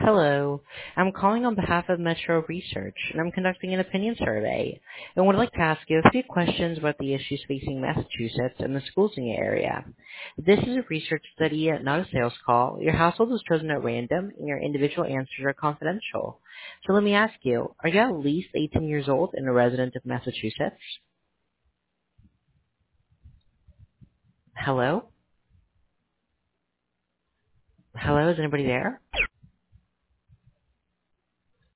Hello. I'm calling on behalf of Metro Research, and I'm conducting an opinion survey and would like to ask you a few questions about the issues facing Massachusetts and the schools in your area. This is a research study, not a sales call. Your household is chosen at random, and your individual answers are confidential. So let me ask you, are you at least 18 years old and a resident of Massachusetts? Hello? Hello, is anybody there?